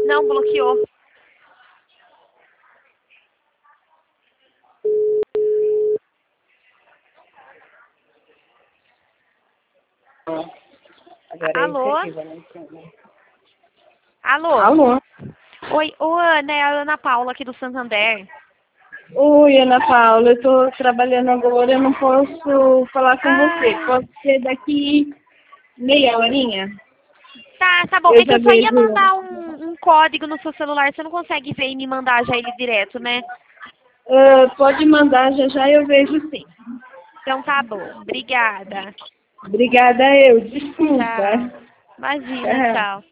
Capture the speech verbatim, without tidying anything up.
Não, bloqueou. Agora Alô? é isso aqui, Alô? Alô? Oi, ô Ana, é a Ana Paula aqui do Santander. Oi, Ana Paula, eu tô trabalhando agora, eu não posso falar com você. Ah, Pode ser daqui meia horinha? tá, tá bom. Eu É que já eu só ia vejo. mandar um, um código no seu celular, você não consegue ver e me mandar já ele direto, né? Ah, pode mandar, já já eu vejo sim. Então tá bom. Obrigada. Obrigada eu, desculpa. Tchau. Imagina, Tchau. tchau.